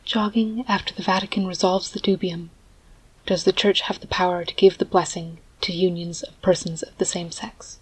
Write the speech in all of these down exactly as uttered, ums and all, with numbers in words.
Jogging after the Vatican resolves the dubium, does the Church have the power to give the blessing to unions of persons of the same sex?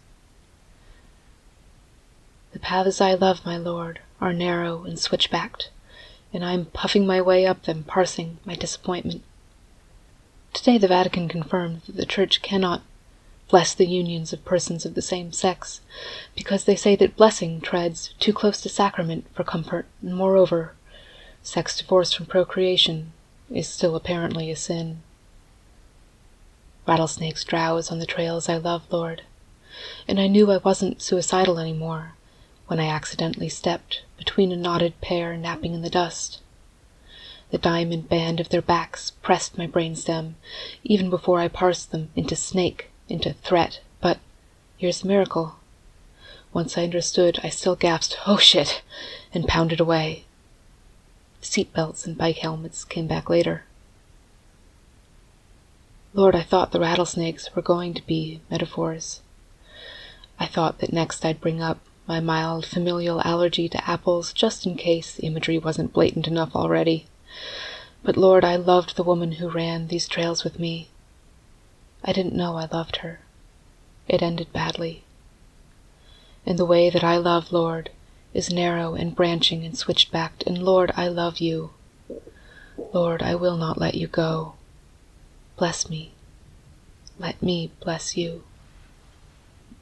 The paths I love, my lord, are narrow and switchbacked, and I am puffing my way up them, parsing my disappointment. Today the Vatican confirmed that the Church cannot bless the unions of persons of the same sex, because they say that blessing treads too close to sacrament for comfort, and moreover, sex divorced from procreation is still apparently a sin. Rattlesnakes drowse on the trails I love, Lord, and I knew I wasn't suicidal anymore when I accidentally stepped between a knotted pair napping in the dust. The diamond band of their backs pressed my brainstem, even before I parsed them into snake, into threat, but here's the miracle. Once I understood, I still gasped, "Oh shit," and pounded away. Seat belts and bike helmets came back later. Lord, I thought the rattlesnakes were going to be metaphors. I thought that next I'd bring up my mild familial allergy to apples, just in case the imagery wasn't blatant enough already. But Lord, I loved the woman who ran these trails with me. I didn't know I loved her. It ended badly. And the way that I love, Lord, is narrow and branching and switch-backed, and Lord, I love you. Lord, I will not let you go. Bless me. Let me bless you.